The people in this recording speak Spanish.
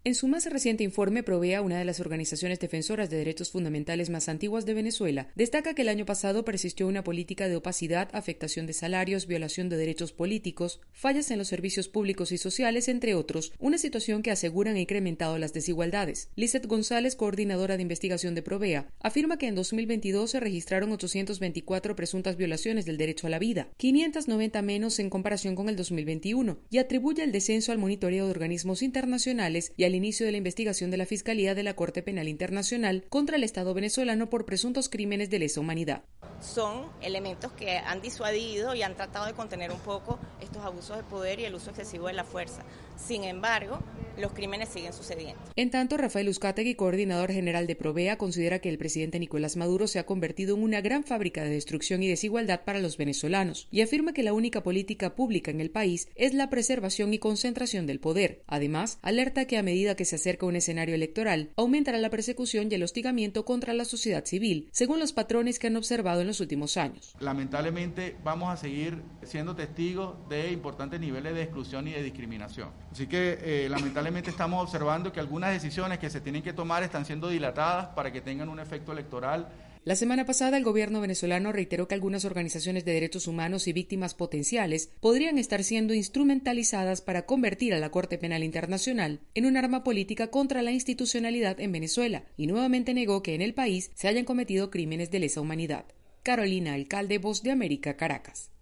En su más reciente informe, Provea, una de las organizaciones defensoras de derechos fundamentales más antiguas de Venezuela, destaca que el año pasado persistió una política de opacidad, afectación de salarios, violación de derechos políticos, fallas en los servicios públicos y sociales, entre otros, una situación que aseguran ha incrementado las desigualdades. Lizeth González, coordinadora de investigación de Provea, afirma que en 2022 se registraron 824 presuntas violaciones del derecho a la vida, 590 menos en comparación con el 2021, y atribuye el descenso al monitoreo de organismos internacionales y al inicio de la investigación de la Fiscalía de la Corte Penal Internacional contra el Estado venezolano por presuntos crímenes de lesa humanidad. Son elementos que han disuadido y han tratado de contener un poco estos abusos de poder y el uso excesivo de la fuerza. Sin embargo, los crímenes siguen sucediendo. En tanto, Rafael Uzcategui, coordinador general de Provea, considera que el presidente Nicolás Maduro se ha convertido en una gran fábrica de destrucción y desigualdad para los venezolanos, y afirma que la única política pública en el país es la preservación y concentración del poder. Además, alerta que a medida que se acerca un escenario electoral, aumentará la persecución y el hostigamiento contra la sociedad civil, según los patrones que han observado en los últimos años. Lamentablemente vamos a seguir siendo testigos de importantes niveles de exclusión y de discriminación. Así que lamentablemente estamos observando que algunas decisiones que se tienen que tomar están siendo dilatadas para que tengan un efecto electoral. La semana pasada, el gobierno venezolano reiteró que algunas organizaciones de derechos humanos y víctimas potenciales podrían estar siendo instrumentalizadas para convertir a la Corte Penal Internacional en un arma política contra la institucionalidad en Venezuela, y nuevamente negó que en el país se hayan cometido crímenes de lesa humanidad. Carolina Alcalde, Voz de América, Caracas.